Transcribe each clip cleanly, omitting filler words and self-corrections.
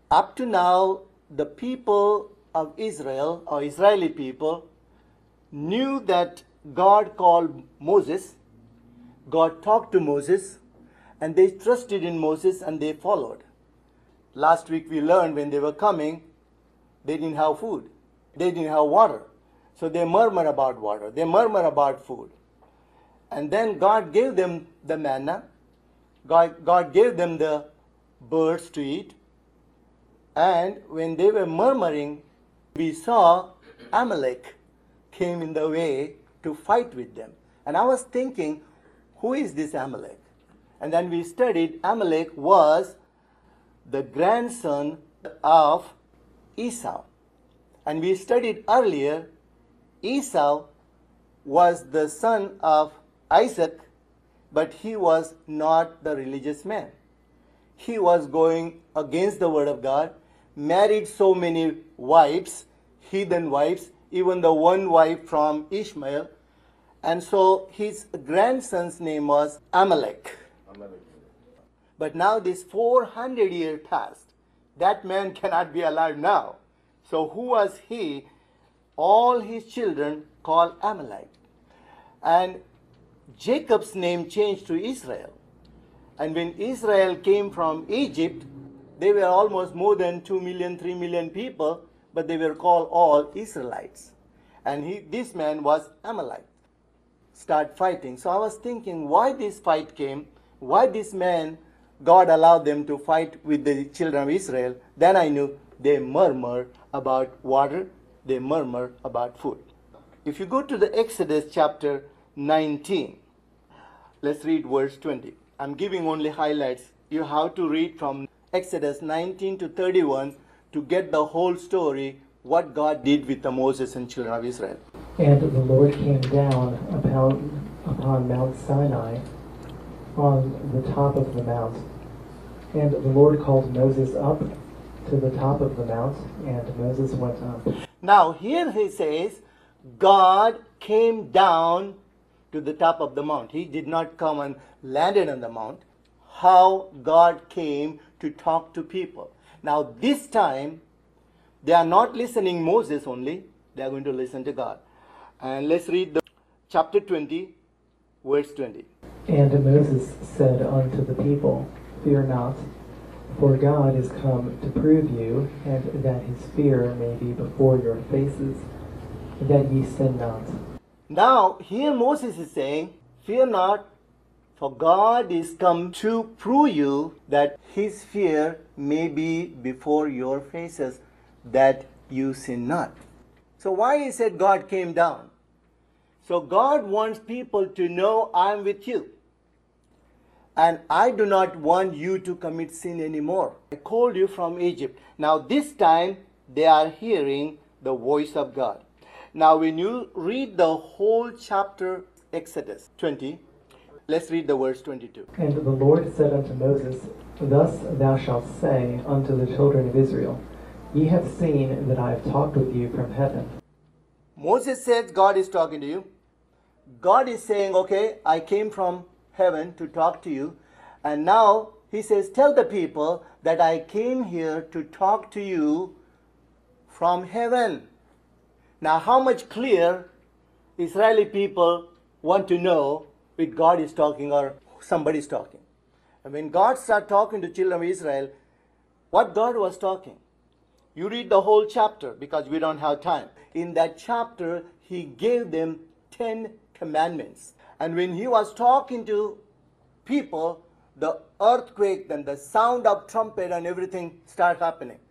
Up to now, the people of Israel, or Israeli people, knew that God called Moses, God talked to Moses, and they trusted in Moses and they followed. Last week we learned when they were coming, they didn't have food. They didn't have water. So they murmured about water. They murmured about food. And then God gave them the manna. God gave them the birds to eat. And when they were murmuring, we saw Amalek came in the way to fight with them. And I was thinking, who is this Amalek? And then we studied, Amalek was the grandson of Esau. And we studied earlier, Esau was the son of Isaac, but he was not the religious man. He was going against the word of God, married so many wives, heathen wives, even the one wife from Ishmael. And so his grandson's name was Amalek. But now this 400 years passed. That man cannot be alive now. So who was he? All his children called Amalek. And Jacob's name changed to Israel. And when Israel came from Egypt, they were almost more than 2 million, 3 million people, but they were called all Israelites. And this man was Amalek. Start fighting. So I was thinking why this fight came, why this man, God allowed them to fight with the children of Israel. Then I knew they murmur about water, they murmur about food. If you go to the Exodus chapter 19, let's read verse 20. I'm giving only highlights. You have to read from Exodus 19 to 31 to get the whole story, what God did with the Moses and children of Israel. And the Lord came down upon Mount Sinai on the top of the mount. And the Lord called Moses up to the top of the mount, and Moses went up. Now here he says, God came down to the top of the mount. He did not come and landed on the mount. How God came to talk to people. Now this time, they are not listening Moses only, they are going to listen to God. And let's read the chapter 20, verse 20. And Moses said unto the people, Fear not, for God is come to prove you, and that his fear may be before your faces, that ye sin not. Now, here Moses is saying, Fear not, for God is come to prove you that his fear may be before your faces, that you sin not. So why he said God came down? So God wants people to know I'm with you. And I do not want you to commit sin anymore. I called you from Egypt. Now this time they are hearing the voice of God. Now when you read the whole chapter Exodus 20, let's read the verse 22. And the Lord said unto Moses, Thus thou shalt say unto the children of Israel, Ye have seen that I have talked with you from heaven. Moses said God is talking to you. God is saying, okay, I came from heaven to talk to you. And now he says, tell the people that I came here to talk to you from heaven. Now how much clear Israeli people want to know if God is talking or somebody is talking. And when God started talking to children of Israel, what God was talking? You read the whole chapter because we don't have time. In that chapter, he gave them 10 commandments. And when he was talking to people, the earthquake and the sound of trumpet and everything started happening.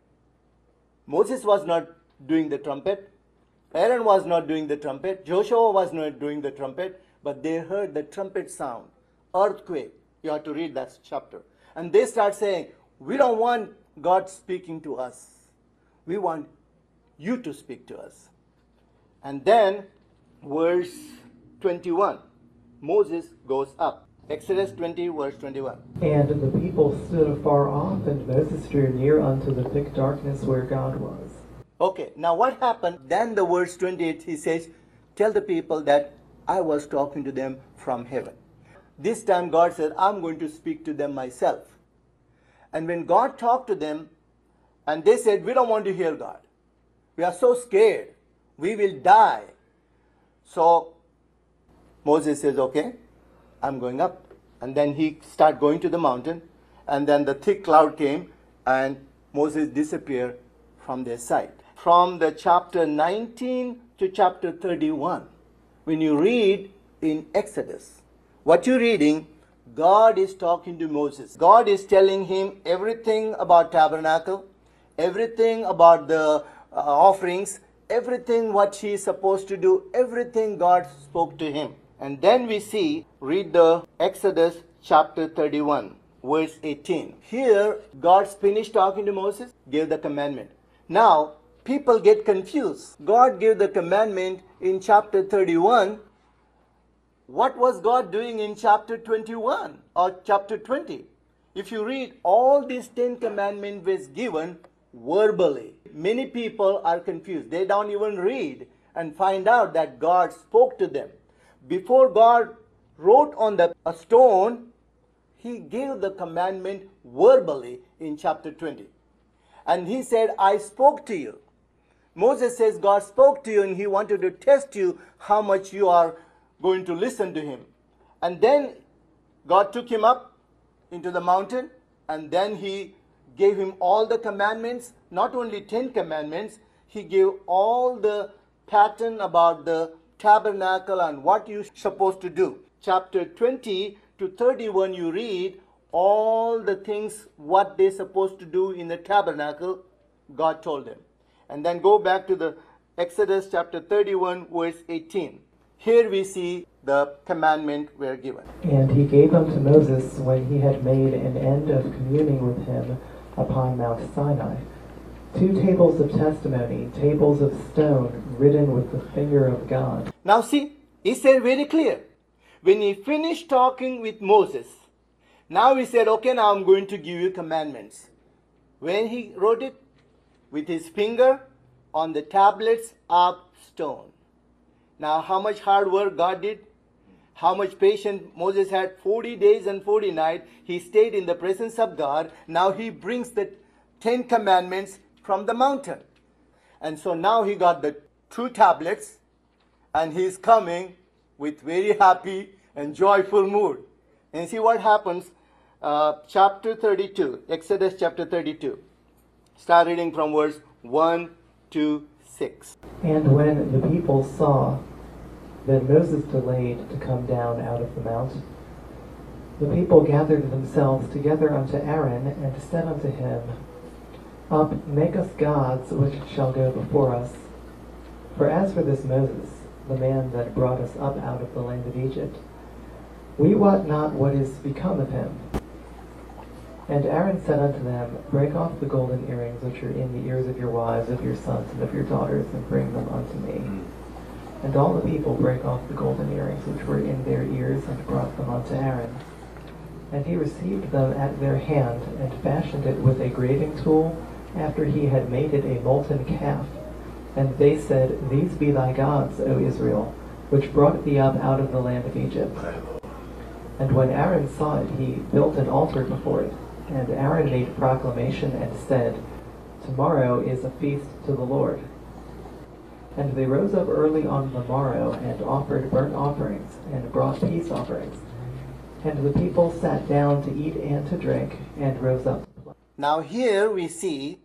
Moses was not doing the trumpet. Aaron was not doing the trumpet. Joshua was not doing the trumpet. But they heard the trumpet sound. Earthquake. You have to read that chapter. And they start saying, we don't want God speaking to us. We want you to speak to us. And then, verse 21, Moses goes up. Exodus 20, verse 21. And the people stood afar off, and Moses drew near unto the thick darkness where God was. Okay, now what happened? Then the verse 28, he says, tell the people that I was talking to them from heaven. This time God said, I'm going to speak to them myself. And when God talked to them, And they said, we don't want to hear God. We are so scared. We will die. So Moses says, okay, I'm going up. And then he started going to the mountain. And then the thick cloud came and Moses disappeared from their sight. From the chapter 19 to chapter 31, when you read in Exodus, what you're reading, God is talking to Moses. God is telling him everything about tabernacle, everything about the offerings, everything what he is supposed to do, everything God spoke to him. And then we see, read the Exodus chapter 31, verse 18. Here, God's finished talking to Moses, gave the commandment. Now, people get confused. God gave the commandment in chapter 31. What was God doing in chapter 21 or chapter 20? If you read, all these 10 commandments was given verbally. Many people are confused. They don't even read and find out that God spoke to them. Before God wrote on a stone, he gave the commandment verbally in chapter 20. And he said, I spoke to you. Moses says God spoke to you and he wanted to test you how much you are going to listen to him. And then God took him up into the mountain and then he gave him all the commandments, not only 10 commandments, he gave all the pattern about the tabernacle and what you're supposed to do. Chapter 20 to 31 you read all the things what they're supposed to do in the tabernacle, God told them. And then go back to the Exodus chapter 31 verse 18. Here we see the commandment were given. And he gave unto Moses, when he had made an end of communing with him upon Mount Sinai, 2 tables of testimony, tables of stone, written with the finger of God. Now see, he said very clear. When he finished talking with Moses, now he said, okay, now I'm going to give you commandments. When he wrote it with his finger on the tablets of stone. Now how much hard work God did? How much patience Moses had? 40 days and 40 nights. He stayed in the presence of God. Now he brings the 10 commandments from the mountain. And so now he got the 2 tablets and he's coming with very happy and joyful mood. And see what happens. Chapter 32, Exodus chapter 32. Start reading from verse 1 to 6. And when the people saw that Moses delayed to come down out of the mount, the people gathered themselves together unto Aaron, and said unto him, Up, make us gods which shall go before us. For as for this Moses, the man that brought us up out of the land of Egypt, we wot not what is become of him. And Aaron said unto them, Break off the golden earrings which are in the ears of your wives, of your sons, and of your daughters, and bring them unto me. And all the people brake off the golden earrings which were in their ears, and brought them unto Aaron. And he received them at their hand, and fashioned it with a graving tool, after he had made it a molten calf. And they said, These be thy gods, O Israel, which brought thee up out of the land of Egypt. And when Aaron saw it, he built an altar before it. And Aaron made proclamation and said, Tomorrow is a feast to the Lord. And they rose up early on the morrow, and offered burnt offerings, and brought peace offerings. And the people sat down to eat and to drink, and rose up to play. Now here we see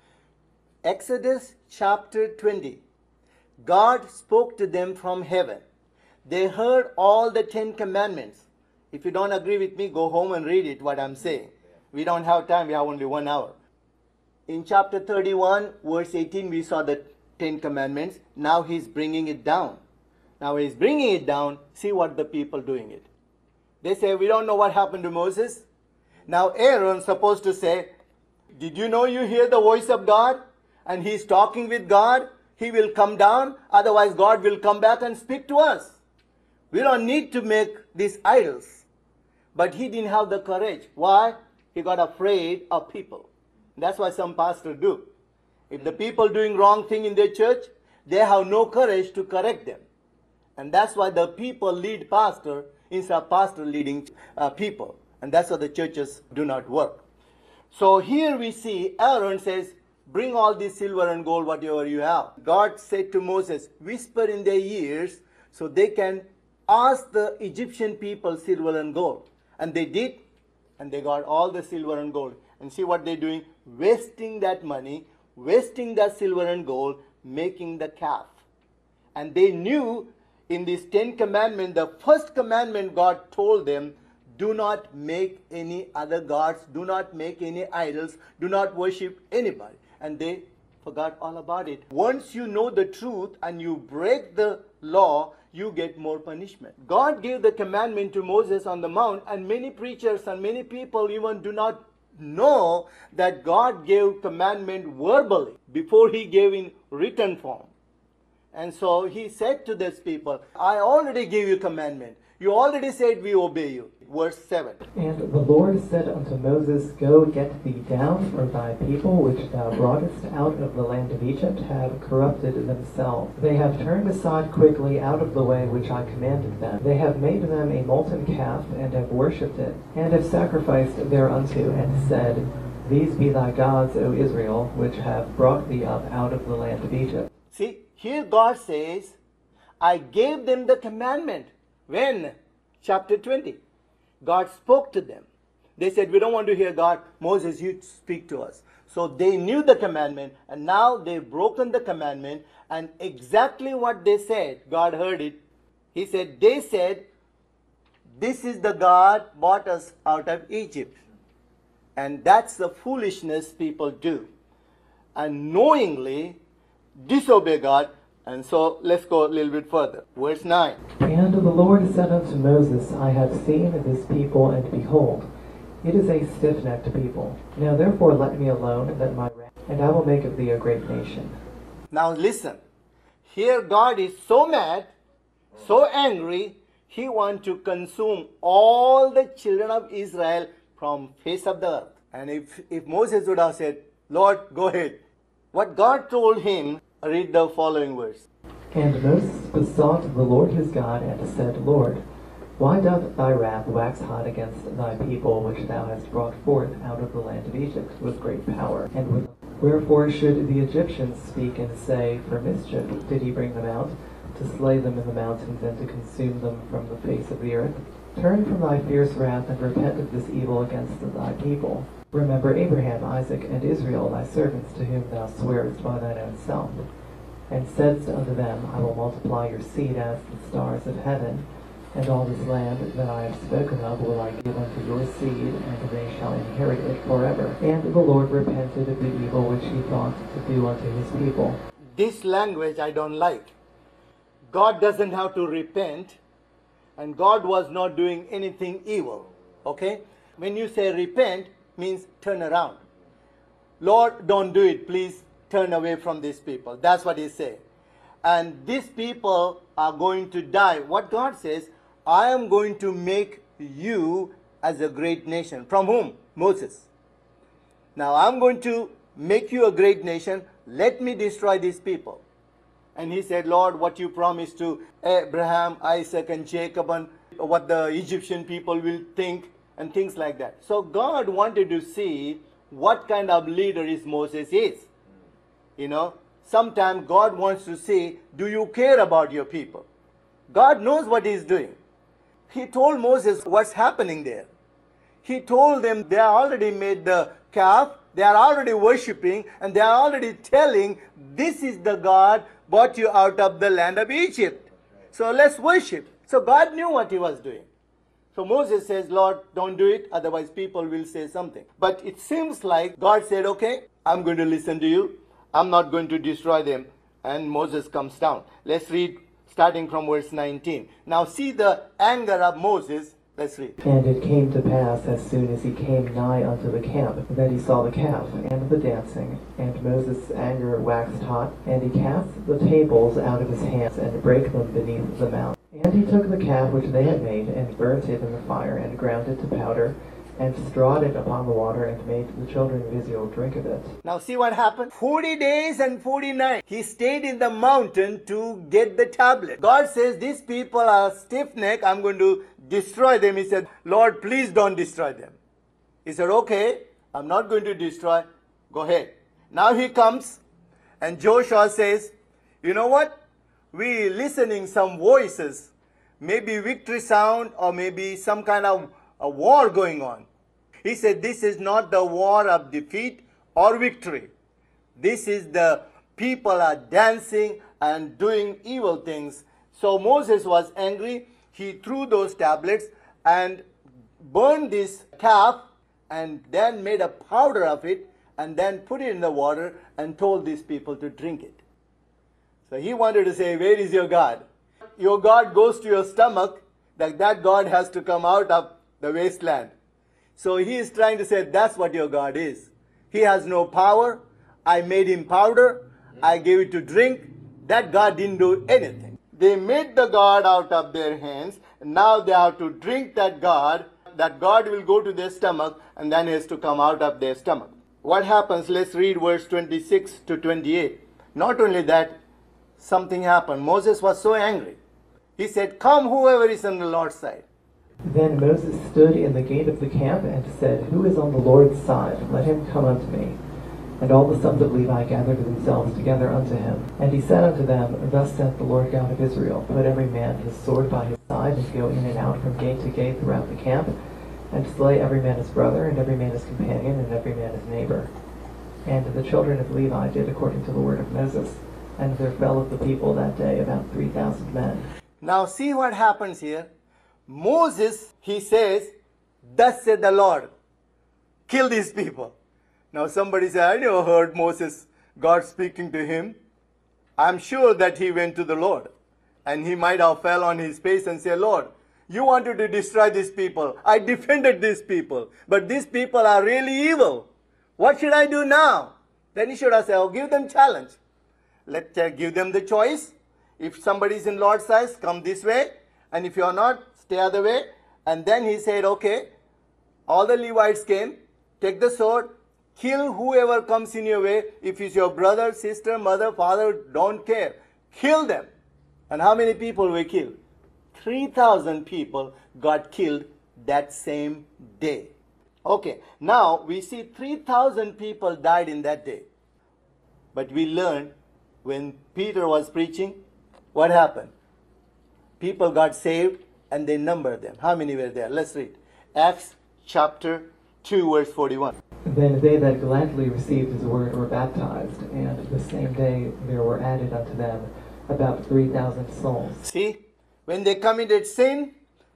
Exodus chapter 20. God spoke to them from heaven. They heard all the 10 commandments. If you don't agree with me, go home and read it, what I'm saying. We don't have time, we have only 1 hour. In chapter 31, verse 18, we saw the 10 commandments. Now he's bringing it down. Now he's bringing it down, see what the people doing it. They say, we don't know what happened to Moses. Now Aaron's supposed to say, did you know you hear the voice of God? And he's talking with God. He will come down, otherwise God will come back and speak to us. We don't need to make these idols. But he didn't have the courage. Why? He got afraid of people. That's why some pastors do. If the people doing wrong thing in their church, they have no courage to correct them. And that's why the people lead pastor instead of pastor leading people. And that's why the churches do not work. So here we see Aaron says, bring all this silver and gold, whatever you have. God said to Moses, whisper in their ears so they can ask the Egyptian people silver and gold. And they did, and they got all the silver and gold. And see what they're doing? Wasting that money, wasting that silver and gold, making the calf. And they knew in this 10 commandments, the first commandment God told them, do not make any other gods, do not make any idols, do not worship anybody. And they forgot all about it. Once you know the truth and you break the law, you get more punishment. God gave the commandment to Moses on the mount, and many preachers and many people even do not know that God gave commandment verbally before he gave in written form. And so he said to these people, I already gave you commandment. You already said we obey you. Verse 7. And the Lord said unto Moses, Go get thee down, for thy people which thou broughtest out of the land of Egypt have corrupted themselves. They have turned aside quickly out of the way which I commanded them. They have made them a molten calf, and have worshipped it, and have sacrificed thereunto, and said, These be thy gods, O Israel, which have brought thee up out of the land of Egypt. See, here God says, I gave them the commandment. When? Chapter 20. God spoke to them. They said, we don't want to hear God. Moses, you speak to us. So they knew the commandment, and now they've broken the commandment, and exactly what they said, God heard it. He said, they said, this is the God brought us out of Egypt. And that's the foolishness people do. And knowingly disobey God. And so let's go a little bit further. Verse 9. And the Lord said unto Moses, I have seen this people, and behold, it is a stiff-necked people. Now therefore let me alone, that my wrath, and I will make of thee a great nation. Now listen. Here God is so mad, so angry, he wants to consume all the children of Israel from face of the earth. And if Moses would have said, Lord, go ahead. What God told him, read the following verse. And Moses besought the Lord his God, and said, Lord, why doth thy wrath wax hot against thy people, which thou hast brought forth out of the land of Egypt with great power? And with wherefore should the Egyptians speak and say, For mischief did he bring them out, to slay them in the mountains, and to consume them from the face of the earth? Turn from thy fierce wrath, and repent of this evil against thy people. Remember Abraham, Isaac, and Israel, thy servants, to whom thou swarest by thine own self, and saidst unto them, I will multiply your seed as the stars of heaven, and all this land that I have spoken of will I give unto your seed, and they shall inherit it forever. And the Lord repented of the evil which he thought to do unto his people. This language I don't like. God doesn't have to repent, and God was not doing anything evil. Okay? When you say repent, means turn around. Lord, don't do it. Please turn away from these people. That's what he said. And these people are going to die. What God says, I am going to make you as a great nation. From whom? Moses. Now I'm going to make you a great nation. Let me destroy these people. And he said, Lord, what you promised to Abraham, Isaac, and Jacob, and what the Egyptian people will think, and things like that. So God wanted to see what kind of leader is Moses is. You know, sometimes God wants to see, do you care about your people? God knows what he's doing. He told Moses what's happening there. He told them they already made the calf, they are already worshipping, and they are already telling, this is the God brought you out of the land of Egypt. So let's worship. So God knew what he was doing. So Moses says, Lord, don't do it, otherwise people will say something. But it seems like God said, okay, I'm going to listen to you. I'm not going to destroy them. And Moses comes down. Let's read starting from verse 19. Now see the anger of Moses. Let's read. And it came to pass, as soon as he came nigh unto the camp, that he saw the calf and the dancing. And Moses' anger waxed hot, and he cast the tables out of his hands, and brake them beneath the mount. And he took the calf which they had made, and burnt it in the fire, and ground it to powder, and strawed it upon the water, and made the children of Israel drink of it. Now see what happened? 40 days and 40 nights. He stayed in the mountain to get the tablet. God says, these people are stiff-necked. I'm going to destroy them. He said, Lord, please don't destroy them. He said, okay, I'm not going to destroy. Go ahead. Now he comes, and Joshua says, you know what? We listening some voices, maybe victory sound or maybe some kind of a war going on. He said, this is not the war of defeat or victory. This is the people are dancing and doing evil things. So Moses was angry. He threw those tablets and burned this calf and then made a powder of it and then put it in the water and told these people to drink it. So he wanted to say, where is your God? Your God goes to your stomach, that God has to come out of the wasteland. So he is trying to say, that's what your God is. He has no power. I made him powder. I gave it to drink. That God didn't do anything. They made the God out of their hands. And now they have to drink that God. That God will go to their stomach and then he has to come out of their stomach. What happens? Let's read verse 26 to 28. Not only that, something happened. Moses was so angry. He said, come whoever is on the Lord's side. Then Moses stood in the gate of the camp and said, who is on the Lord's side? Let him come unto me. And all the sons of Levi gathered themselves together unto him. And he said unto them, thus saith the Lord God of Israel, put every man his sword by his side, and go in and out from gate to gate throughout the camp, and slay every man his brother, and every man his companion, and every man his neighbor. And the children of Levi did according to the word of Moses. And there fell of the people that day about 3,000 men. Now see what happens here. Moses, he says, thus said the Lord, kill these people. Now somebody said, I never heard Moses, God speaking to him. I'm sure that he went to the Lord. And he might have fell on his face and said, Lord, you wanted to destroy these people. I defended these people. But these people are really evil. What should I do now? Then he should have said, oh, give them challenge. Give them the choice. If somebody is in Lord's eyes, come this way. And if you are not, stay other way. And then he said, okay, all the Levites came, take the sword, kill whoever comes in your way. If it's your brother, sister, mother, father, don't care. Kill them. And how many people were killed? 3,000 people got killed that same day. Okay, now we see 3,000 people died in that day. But we learned when Peter was preaching, what happened? People got saved and they numbered them. How many were there? Let's read. Acts chapter 2 verse 41. Then they that gladly received his word were baptized, and the same day there were added unto them about 3,000 souls. See, when they committed sin,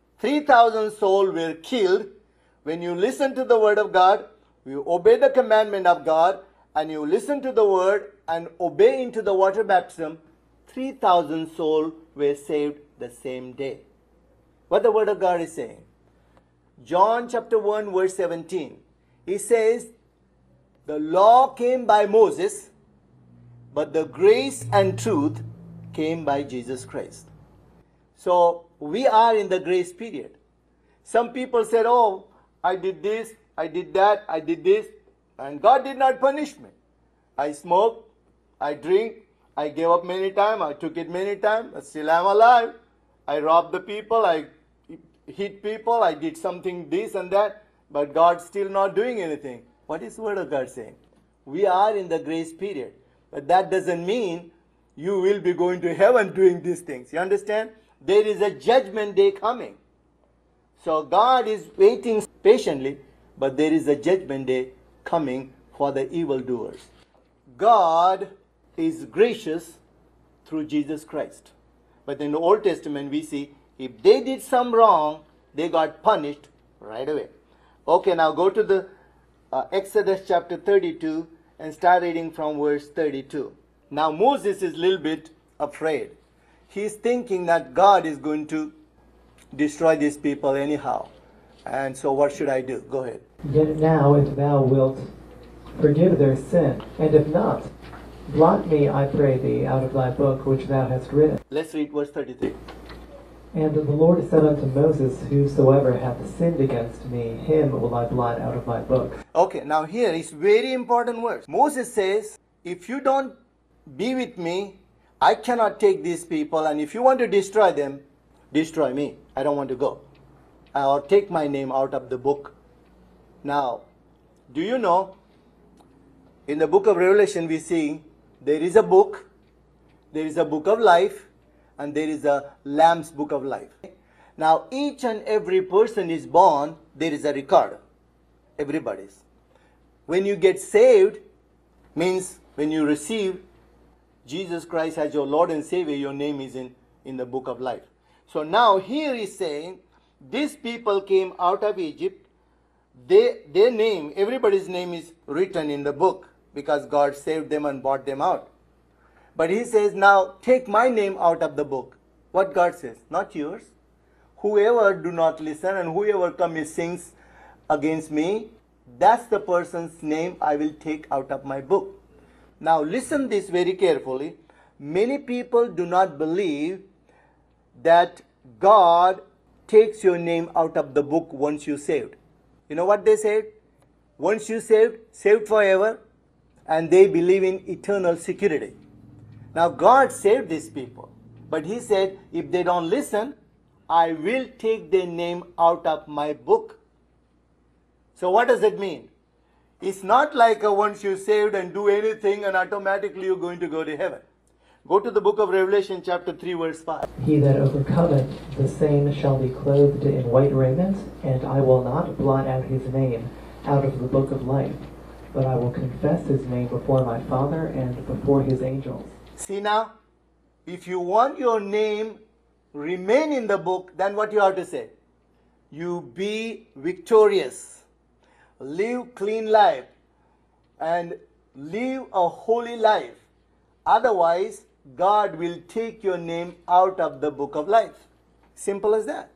3,000 souls were killed. When you listen to the word of God, you obey the commandment of God, and you listen to the word and obey into the water baptism, 3,000 souls were saved the same day. What the word of God is saying. John chapter 1 verse 17. He says, the law came by Moses, but the grace and truth came by Jesus Christ. So we are in the grace period. Some people said, oh, I did this, I did that, I did this, and God did not punish me. I smoke, I drink, I gave up many times, I took it many times, but still I'm alive. I robbed the people, I hit people, I did something this and that, but God's still not doing anything. What is the word of God saying? We are in the grace period. But that doesn't mean you will be going to heaven doing these things. You understand? There is a judgment day coming. So God is waiting patiently, but there is a judgment day coming for the evildoers. God is gracious through Jesus Christ. But in the Old Testament we see if they did some wrong, they got punished right away. Okay, now go to the Exodus chapter 32 and start reading from verse 32. Now Moses is a little bit afraid. He's thinking that God is going to destroy these people anyhow. And so what should I do? Go ahead. Yet now, if thou wilt forgive their sin, and if not, blot me, I pray thee, out of thy book which thou hast written. Let's read verse 33. And the Lord said unto Moses, whosoever hath sinned against me, him will I blot out of my book. Okay, now here is very important words. Moses says, if you don't be with me, I cannot take these people, and if you want to destroy them, destroy me. I don't want to go. Or take my name out of the book. Now, do you know, In the book of Revelation, we see there is a book of life, and there is a Lamb's book of life. Now, each and every person is born, there is a record. Everybody's. When you get saved, means when you receive Jesus Christ as your Lord and Savior, your name is in the book of life. So now here is saying, these people came out of Egypt. Their name, everybody's name is written in the book because God saved them and brought them out. But he says, now take my name out of the book. What God says? Not yours. Whoever do not listen and whoever comes and sings against me, that's the person's name I will take out of my book. Now listen this very carefully. Many people do not believe that God takes your name out of the book once you saved. You know what they said? Once you saved forever, and they believe in eternal security. Now God saved these people, but he said, if they don't listen, I will take their name out of my book. So what does it mean? It's not like once you're saved and do anything and automatically you're going to go to heaven. Go to the book of Revelation chapter 3 verse 5. He that overcometh, the same shall be clothed in white raiment, and I will not blot out his name out of the book of life, but I will confess his name before my Father and before his angels. See now, if you want your name remain in the book, then what you have to say? You be victorious, live clean life, and live a holy life. Otherwise, God will take your name out of the book of life. Simple as that.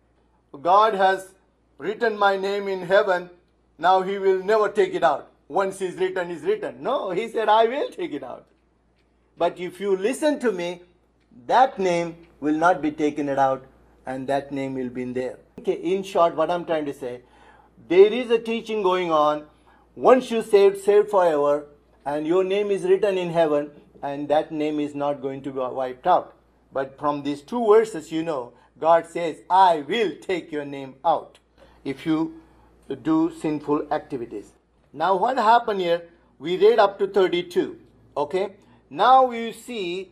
God has written my name in heaven. Now he will never take it out. Once it's written, it's written. No, he said, I will take it out. But if you listen to me, that name will not be taken it out, and that name will be in there. Okay, in short, what I'm trying to say, there is a teaching going on. Once you saved forever, and your name is written in heaven, and that name is not going to be wiped out. But from these two verses, you know, God says, I will take your name out if you do sinful activities. Now what happened here? We read up to 32. Okay. Now we see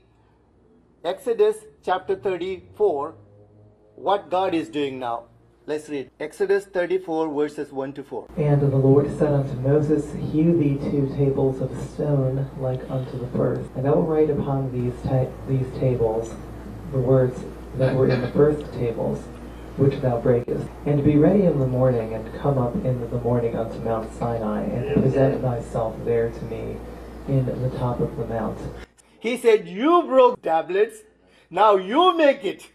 Exodus chapter 34, what God is doing now. Let's read. Exodus 34 verses 1 to 4. And the Lord said unto Moses, Hew thee 2 tables of stone like unto the first, and thou write upon these tables the words that were in the first tables, which thou breakest. And be ready in the morning, and come up in the morning unto Mount Sinai, and present thyself there to me in the top of the mount. He said, you broke tablets, now you make it.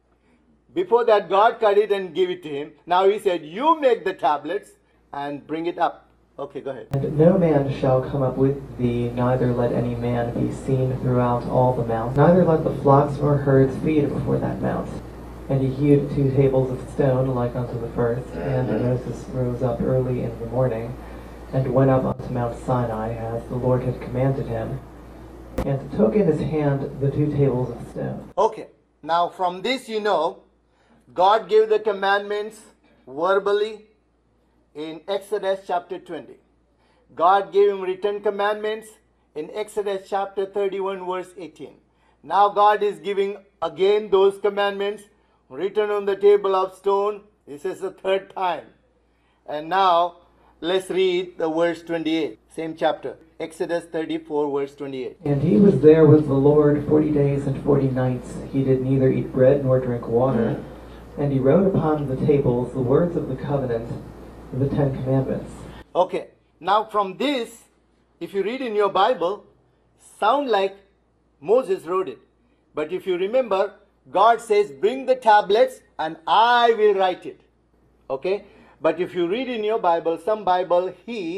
Before that, God cut it and gave it to him. Now he said, you make the tablets and bring it up. Okay, go ahead. And no man shall come up with thee, neither let any man be seen throughout all the mount, neither let the flocks nor herds feed before that mount. And he hewed 2 tables of stone like unto the first, and Moses rose up early in the morning, and went up unto Mount Sinai, as the Lord had commanded him, and took in his hand the 2 tables of stone. Okay, now from this you know, God gave the commandments verbally in Exodus chapter 20. God gave him written commandments in Exodus chapter 31 verse 18. Now God is giving again those commandments written on the table of stone. This is the 3rd time. And now let's read the verse 28, same chapter. Exodus 34 verse 28. And he was there with the Lord 40 days and 40 nights. He did neither eat bread nor drink water. And he wrote upon the tables the words of the covenant, the 10 commandments. Okay, now from this, if you read in your Bible, sound like Moses wrote it. But if you remember, God says, bring the tablets and I will write it. Okay, but if you read in your Bible, some Bible,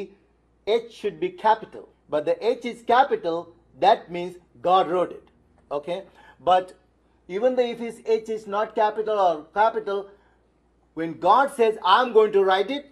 H should be capital. But the H is capital, that means God wrote it. Okay, but even though if his H is not capital or capital, when God says, I'm going to write it,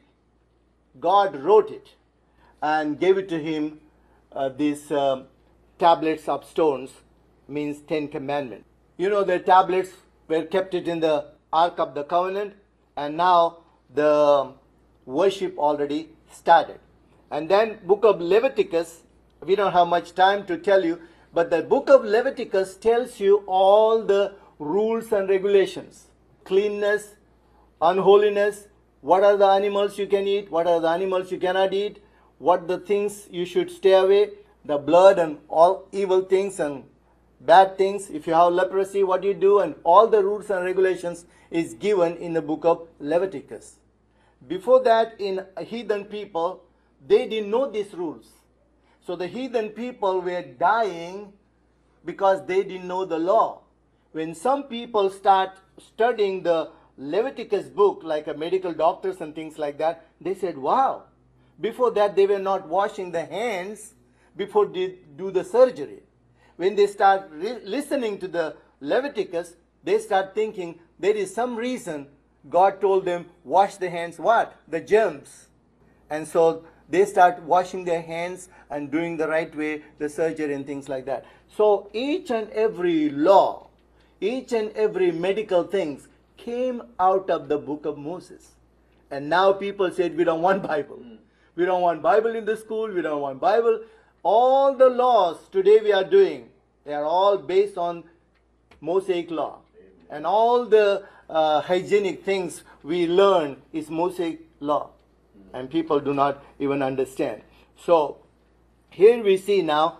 God wrote it and gave it to him, these tablets of stones, means 10 commandments. You know, the tablets were kept it in the Ark of the Covenant, and now the worship already started. And then book of Leviticus, we don't have much time to tell you, but the book of Leviticus tells you all the rules and regulations. Cleanness, unholiness, what are the animals you can eat, what are the animals you cannot eat, what the things you should stay away, the blood and all evil things and bad things. If you have leprosy, what you do, and all the rules and regulations is given in the book of Leviticus. Before that, in heathen people, they didn't know these rules. So the heathen people were dying because they didn't know the law. When some people start studying the Leviticus book, like a medical doctors and things like that, they said, wow. Before that, they were not washing the hands before they do the surgery. When they start listening to the Leviticus, they start thinking there is some reason God told them, wash the hands, what? The germs. And so they start washing their hands and doing the right way, the surgery and things like that. So each and every law, each and every medical things came out of the book of Moses. And now people said, we don't want Bible. We don't want Bible in the school. We don't want Bible. All the laws today we are doing, they are all based on Mosaic law. And all the hygienic things we learn is Mosaic law. And people do not even understand. So here we see now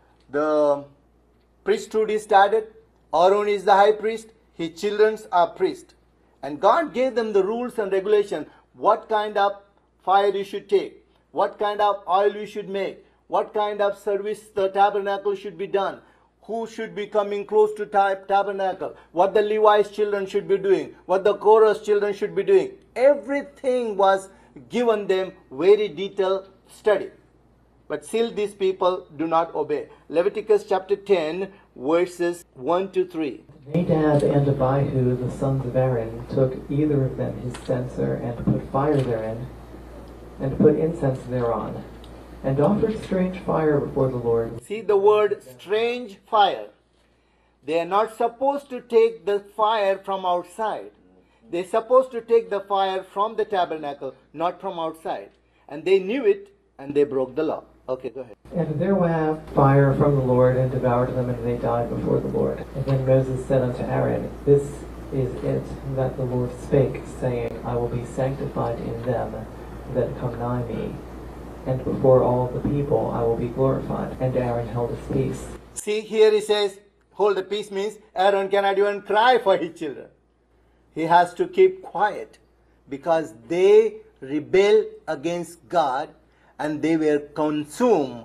the priesthood is started. Aaron is the high priest. His children are priests. And God gave them the rules and regulations. What kind of fire you should take. What kind of oil you should make. What kind of service the tabernacle should be done. Who should be coming close to tabernacle. What the Levi's children should be doing. What the Korah's children should be doing. Everything was given them very detailed study. But still these people do not obey. Leviticus chapter 10 verses 1 to 3. Nadab and Abihu, the sons of Aaron, took either of them his censer, and put fire therein, and put incense thereon, and offered strange fire before the Lord. See the word strange fire. They are not supposed to take the fire from outside. They're supposed to take the fire from the tabernacle, not from outside. And they knew it, and they broke the law. Okay, go ahead. And there went out fire from the Lord, and devoured them, and they died before the Lord. And then Moses said unto Aaron, This is it that the Lord spake, saying, I will be sanctified in them that come nigh me, and before all the people I will be glorified. And Aaron held his peace. See, here he says, hold the peace means Aaron cannot even cry for his children. He has to keep quiet because they rebel against God and they were consumed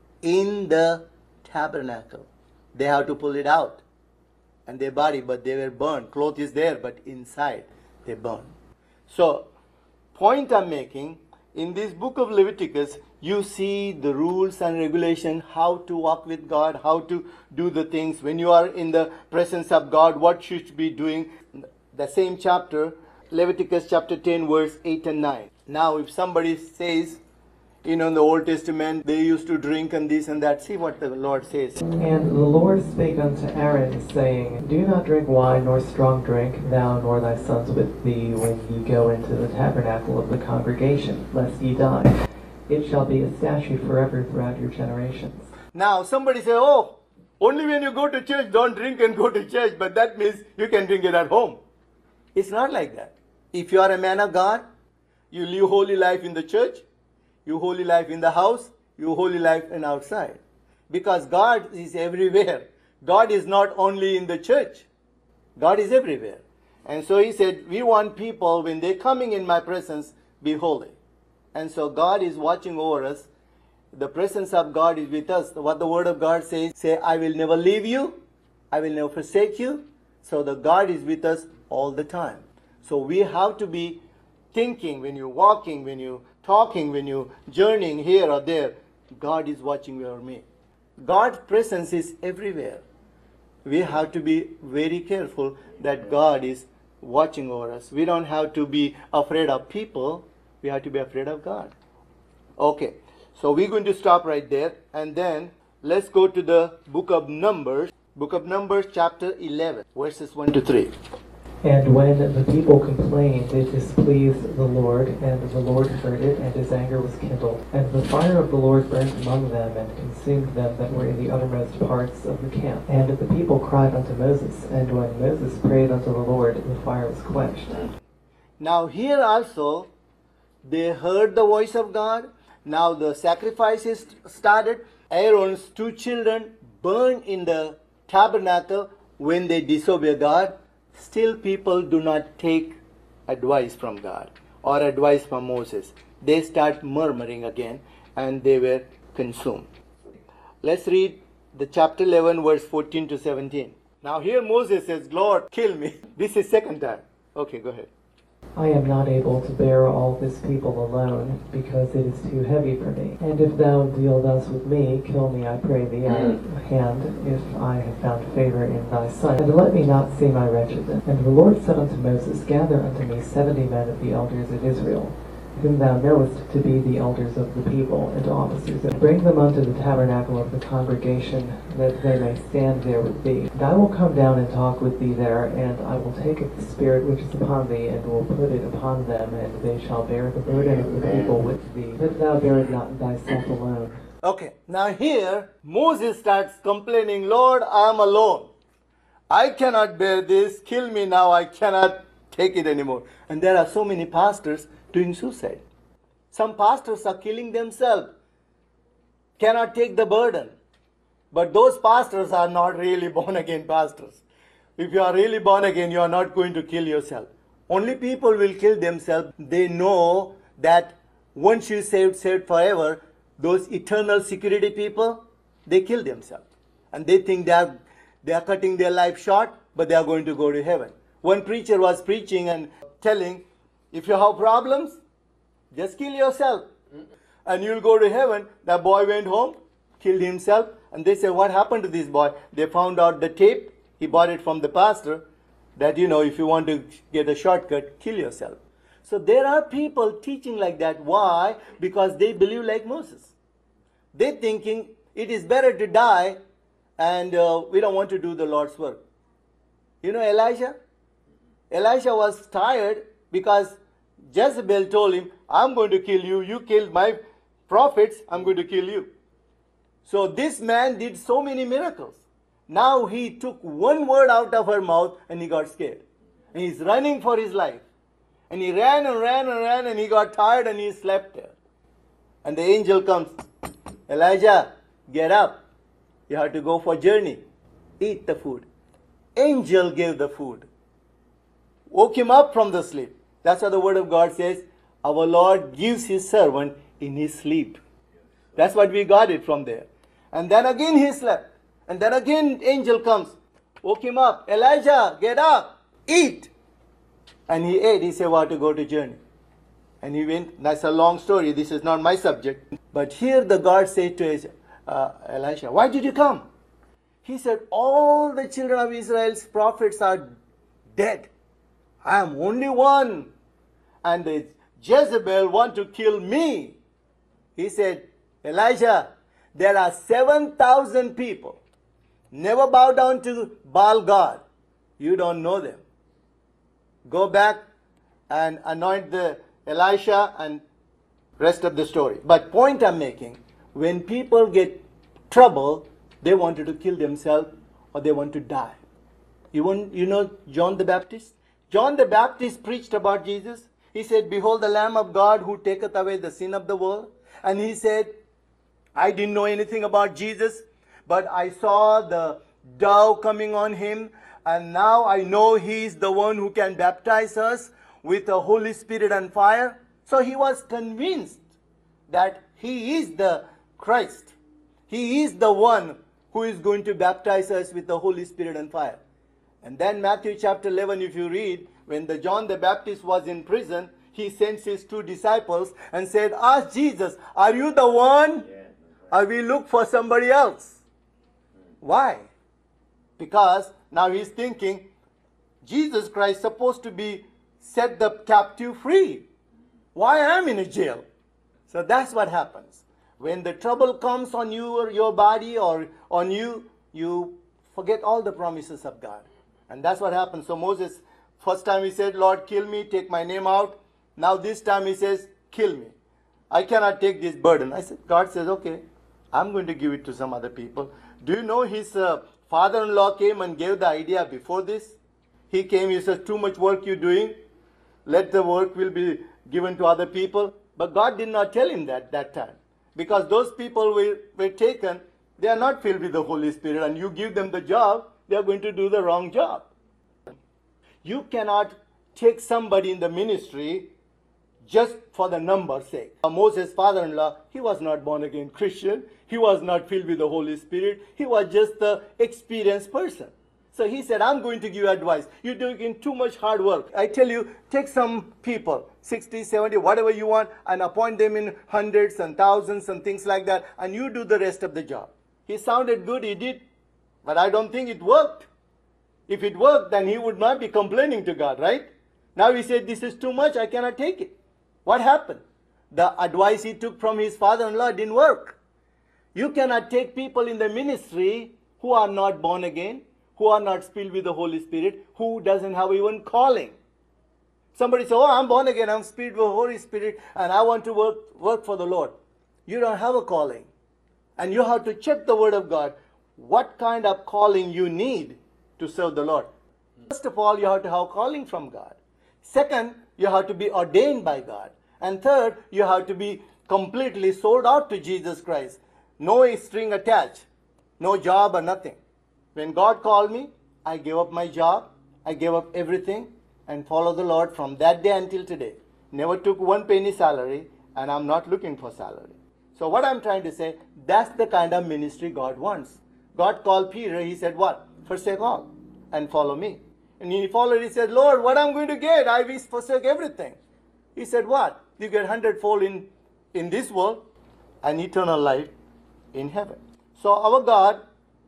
in the tabernacle. They have to pull it out. And their body, but they were burned. Cloth is there, but inside they burn. So, point I'm making, in this book of Leviticus, you see the rules and regulation, how to walk with God, how to do the things. When you are in the presence of God, what you should be doing. The same chapter, Leviticus chapter 10, verse 8 and 9. Now, if somebody says, in the Old Testament, they used to drink and this and that. See what the Lord says. And the Lord spake unto Aaron, saying, Do not drink wine nor strong drink, thou nor thy sons with thee, when ye go into the tabernacle of the congregation, lest ye die. It shall be a statute forever throughout your generations. Now, somebody say, oh, only when you go to church, don't drink and go to church, but that means you can drink it at home. It's not like that. If you are a man of God, you live holy life in the church, you holy life in the house, you holy life in outside. Because God is everywhere. God is not only in the church. God is everywhere. And so he said, we want people, when they're coming in my presence, be holy. And so God is watching over us. The presence of God is with us. What the word of God says, say, I will never leave you. I will never forsake you. So the God is with us all the time. So we have to be thinking when you're walking, when you're talking, when you're journeying here or there, God is watching over me. God's presence is everywhere. We have to be very careful that God is watching over us. We don't have to be afraid of people. We have to be afraid of God. Okay, so we're going to stop right there. And then let's go to the book of Numbers. Book of Numbers chapter 11, verses 1 to 3. And when the people complained, it displeased the Lord, and the Lord heard it, and his anger was kindled. And the fire of the Lord burnt among them, and consumed them that were in the uttermost parts of the camp. And the people cried unto Moses, and when Moses prayed unto the Lord, the fire was quenched. Now here also, they heard the voice of God. Now the sacrifices started. Aaron's two children burned in the tabernacle when they disobey God. Still people do not take advice from God or advice from Moses. They start murmuring again and they were consumed. Let's read the chapter 11 verse 14 to 17. Now here Moses says, Lord, kill me. This is second time. Okay, go ahead. I am not able to bear all this people alone, because it is too heavy for me. And if thou deal thus with me, kill me, I pray thee, out of hand, if I have found favor in thy sight. And let me not see my wretchedness. And the Lord said unto Moses, Gather unto me 70 men of the elders of Israel, whom thou knowest to be the elders of the people, and officers, and bring them unto the tabernacle of the congregation, that they may stand there with thee. And I will come down and talk with thee there, and I will take of the Spirit which is upon thee, and will put it upon them, and they shall bear the burden of the people with thee, that thou bear it not thyself alone. Okay, now here Moses starts complaining, Lord, I am alone. I cannot bear this. Kill me now. I cannot take it anymore. And there are so many pastors doing suicide. Some pastors are killing themselves, cannot take the burden. But those pastors are not really born again pastors. If you are really born again, you are not going to kill yourself. Only people will kill themselves. They know that once you saved forever. Those eternal security people, they kill themselves. And they think they are cutting their life short, but they are going to go to heaven. One preacher was preaching and telling, if you have problems, just kill yourself and you'll go to heaven. That boy went home, killed himself, and they said, what happened to this boy? They found out the tape. He bought it from the pastor that, if you want to get a shortcut, kill yourself. So there are people teaching like that. Why? Because they believe like Moses. They're thinking it is better to die and we don't want to do the Lord's work. Elijah? Elijah was tired because Jezebel told him, I'm going to kill you. You killed my prophets. I'm going to kill you. So this man did so many miracles. Now he took one word out of her mouth and he got scared. And he's running for his life. And he ran and ran and ran and he got tired and he slept there. And the angel comes, Elijah, get up. You have to go for a journey. Eat the food. Angel gave the food. Woke him up from the sleep. That's what the word of God says. Our Lord gives his servant in his sleep. That's what we got it from there. And then again he slept. And then again angel comes. Woke him up. Elijah, get up. Eat. And he ate. He said, we have to go to journey. And he went. That's a long story. This is not my subject. But here the God said to Elisha, why did you come? He said, all the children of Israel's prophets are dead. I am only one. And the Jezebel want to kill me. He said, Elijah, there are 7,000 people. Never bow down to Baal God. You don't know them. Go back and anoint the Elisha and rest of the story. But point I'm making, when people get trouble, they wanted to kill themselves or they want to die. You know John the Baptist? John the Baptist preached about Jesus. He said, behold the Lamb of God who taketh away the sin of the world. And he said, I didn't know anything about Jesus, but I saw the dove coming on him. And now I know he is the one who can baptize us with the Holy Spirit and fire. So he was convinced that he is the Christ. He is the one who is going to baptize us with the Holy Spirit and fire. And then Matthew chapter 11, if you read, when John the Baptist was in prison, he sent his two disciples and said, ask Jesus, are you the one? Or we look for somebody else? Why? Because now he's thinking, Jesus Christ is supposed to be set the captive free. Why am I in a jail? So that's what happens. When the trouble comes on you or your body or on you, you forget all the promises of God. And that's what happens. So Moses First time he said, Lord, kill me, take my name out. Now this time he says, kill me. I cannot take this burden. I said, God says, okay, I'm going to give it to some other people. Do you know his father-in-law came and gave the idea before this? He came, he says, too much work you're doing. Let the work will be given to other people. But God did not tell him that time. Because those people were taken, they are not filled with the Holy Spirit. And you give them the job, they are going to do the wrong job. You cannot take somebody in the ministry just for the number's sake. Moses' father-in-law, he was not born again Christian. He was not filled with the Holy Spirit. He was just the experienced person. So he said, I'm going to give you advice. You're doing too much hard work. I tell you, take some people, 60, 70, whatever you want, and appoint them in hundreds and thousands and things like that, and you do the rest of the job. He sounded good, he did, but I don't think it worked. If it worked, then he would not be complaining to God, right? Now he said, this is too much, I cannot take it. What happened? The advice he took from his father-in-law didn't work. You cannot take people in the ministry who are not born again, who are not filled with the Holy Spirit, who doesn't have even calling. Somebody says, oh, I'm born again, I'm filled with the Holy Spirit, and I want to work for the Lord. You don't have a calling. And you have to check the Word of God, what kind of calling you need to serve the Lord. First of all, you have to have calling from God. Second, you have to be ordained by God. And third, you have to be completely sold out to Jesus Christ. No string attached, no job or nothing. When God called me, I gave up my job, I gave up everything and followed the Lord from that day until today. Never took one penny salary, and I'm not looking for salary. So what I'm trying to say, that's the kind of ministry God wants. God called Peter, he said what? Forsake all and follow me. And he followed, he said, Lord, what I'm going to get? I will forsake everything. He said, what? You get 100-fold in this world and eternal life in heaven. So our God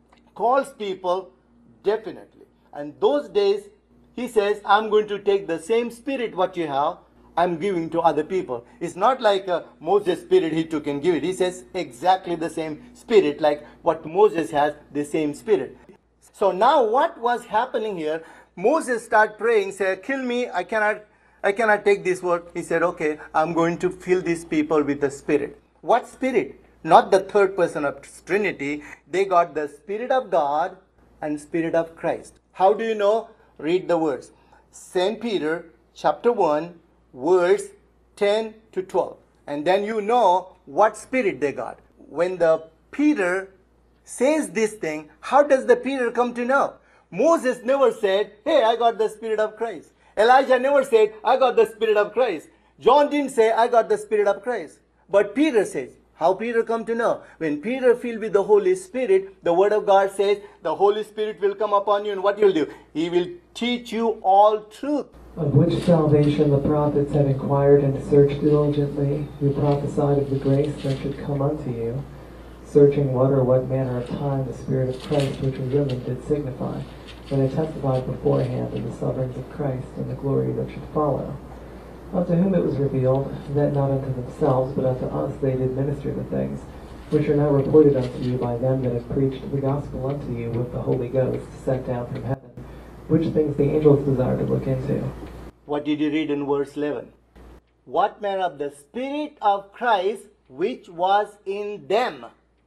calls people definitely. And those days, he says, I'm going to take the same spirit what you have, I'm giving to other people. It's not like Moses' spirit he took and give it. He says exactly the same spirit, like what Moses has, the same spirit. So now what was happening here? Moses started praying, said, kill me, I cannot take this work. He said, okay, I'm going to fill these people with the Spirit. What Spirit? Not the third person of Trinity. They got the Spirit of God and Spirit of Christ. How do you know? Read the words. St. Peter, chapter 1, verse 10 to 12. And then you know what Spirit they got. When the Peter says this thing, how does the Peter come to know? Moses never said, hey, I got the Spirit of Christ. Elijah never said, I got the Spirit of Christ. John didn't say, I got the Spirit of Christ. But Peter says, how Peter come to know? When Peter filled with the Holy Spirit, the Word of God says, the Holy Spirit will come upon you, and what you'll do? He will teach you all truth. Of which salvation the prophets have inquired and searched diligently, who prophesied of the grace that should come unto you, searching what or what manner of time the Spirit of Christ which was in them did signify, when they testified beforehand of the sufferings of Christ and the glory that should follow. Unto whom it was revealed, that not unto themselves, but unto us they did minister the things, which are now reported unto you by them that have preached the gospel unto you with the Holy Ghost sent down from heaven, which things the angels desire to look into. What did you read in verse 11? What manner of the Spirit of Christ which was in them?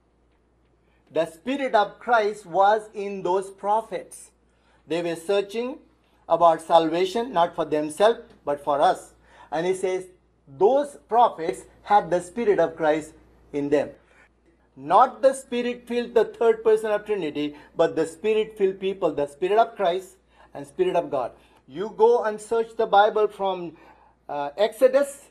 The Spirit of Christ was in those prophets. They were searching about salvation, not for themselves, but for us. And he says, those prophets had the Spirit of Christ in them. Not the Spirit-filled, the third person of Trinity, but the Spirit-filled people, the Spirit of Christ and Spirit of God. You go and search the Bible from Exodus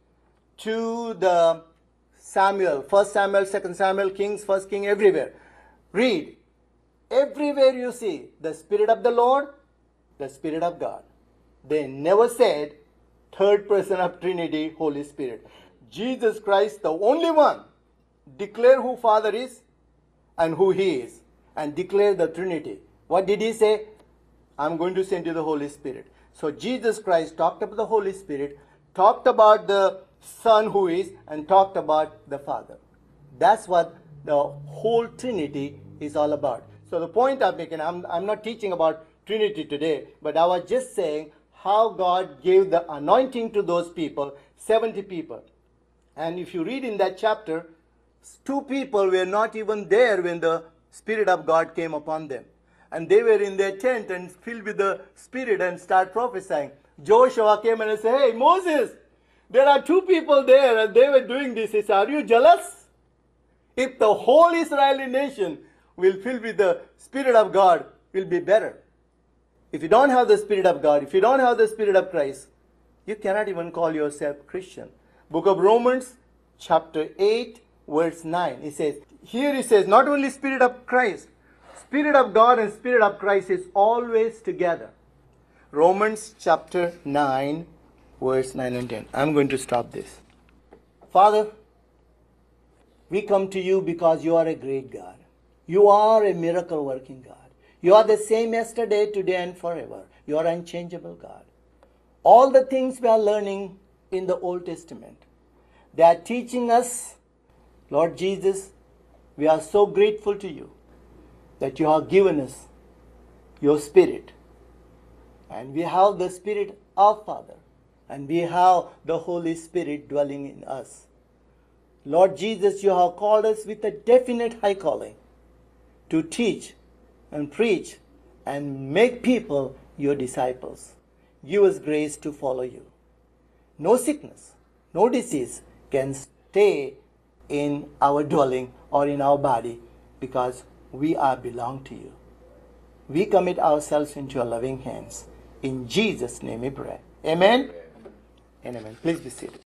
to the Samuel, 1 Samuel, 2 Samuel, Kings, 1 King, everywhere. Read. Everywhere you see the Spirit of the Lord, the Spirit of God. They never said third person of Trinity, Holy Spirit. Jesus Christ, the only one, declare who Father is and who He is, and declare the Trinity. What did He say? I'm going to send you the Holy Spirit. So Jesus Christ talked about the Holy Spirit, talked about the Son who is, and talked about the Father. That's what the whole Trinity is all about. So the point I'm making, I'm not teaching about Trinity today, but I was just saying how God gave the anointing to those people, 70 people. And if you read in that chapter, 2 people were not even there when the Spirit of God came upon them. And they were in their tent and filled with the Spirit and start prophesying. Joshua came and said, "Hey, Moses, there are 2 people there and they were doing this." He said, "Are you jealous? If the whole Israeli nation will fill with the Spirit of God, will be better. If you don't have the Spirit of God, if you don't have the Spirit of Christ, you cannot even call yourself Christian." Book of Romans, chapter 8, verse 9. Here it says, not only Spirit of Christ, Spirit of God and Spirit of Christ is always together. Romans chapter 9, verse 9 and 10. I'm going to stop this. Father, we come to you because you are a great God. You are a miracle working God. You are the same yesterday, today, and forever. You are unchangeable God. All the things we are learning in the Old Testament, they are teaching us, Lord Jesus, we are so grateful to you that you have given us your Spirit. And we have the Spirit of Father. And we have the Holy Spirit dwelling in us. Lord Jesus, you have called us with a definite high calling to teach and preach and make people your disciples. Give us grace to follow you. No sickness, no disease can stay in our dwelling or in our body because we are belong to you. We commit ourselves into your loving hands. In Jesus' name we pray. Amen. And amen. Please be seated.